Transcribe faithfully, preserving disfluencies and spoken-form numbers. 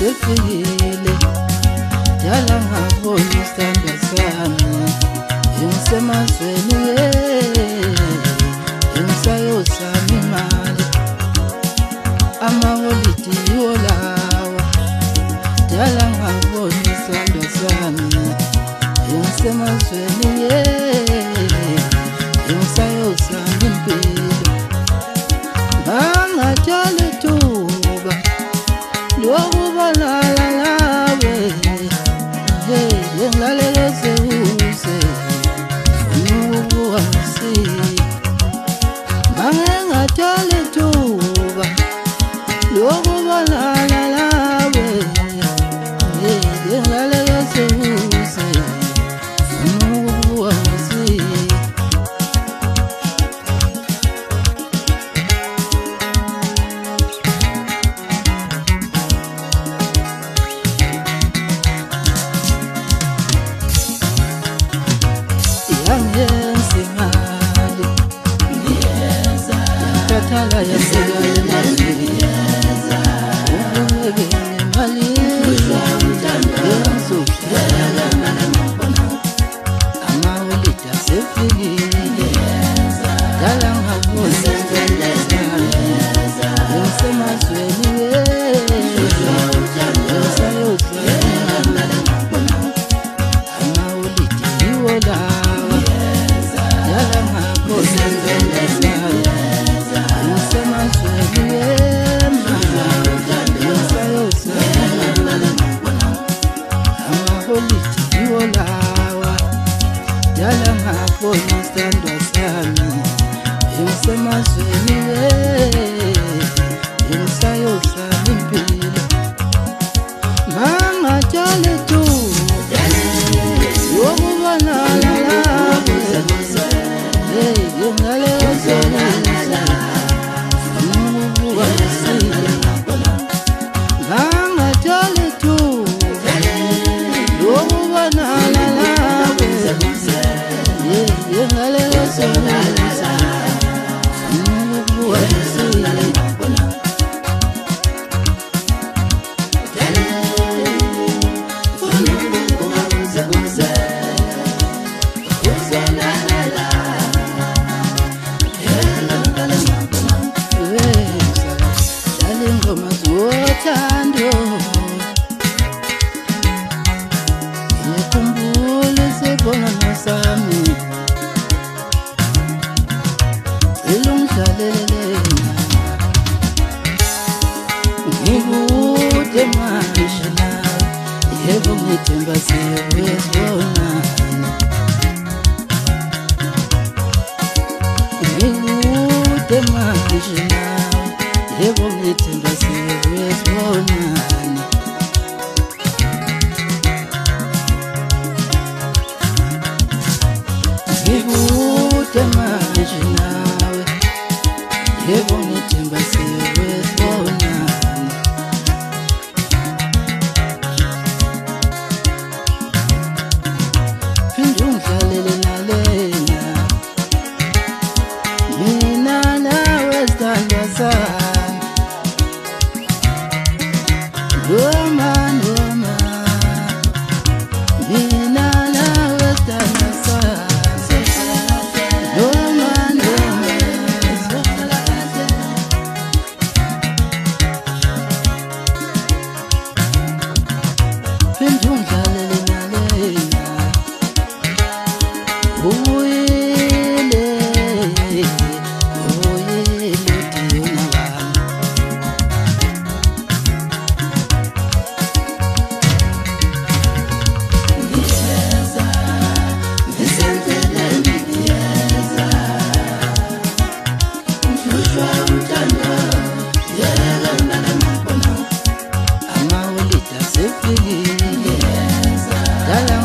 sefikile dala ngabona isandla sami ngisemazweni ngisayosama imali amaholidi yiwo lawa dala ngabona isandla sami ngisemazweni ngisayosama impilo bangatshali ithuba lokubalala lawe lengalekeze uze unukuwasi bangatshali ithuba lokubalala lawe lengalekeze uze unukuwasi yangenza imali ngiyenza tathala yasekala ngiyenza ubeke nemali yenzo amaholidi asefikile dala ngabona ngisemazweni amaholidi yiwo lawa dala ngabona ngisemazweni amaholidi yiwo lawa dala ngabona isandla sami ngisemazweni ngisayosama impilo bangatshali ithuba lokubalala lawe lengalekeze unukuwasi bangatshali ithuba lokubalala lawe lengalekeze unukuwasi ingoma zothando ngikhumbule sebona sami ilungidlalele ngikude manje nawe yebo ngithemba siyobona ngikude manje nawe yebo ngithemba siyobona ngikude manje nawe yebo ngithemba siyobona phinde ungidlalele nalena mina nawe sithandwa sami noma noma mina nawe sithandwa sami noma noma phinde ungidlalele nalena uyile uyile dina wami ngiyeza ngisendleleni ngiyeza ngihlushwa uthando yela mntanami amaholidi asefikile dala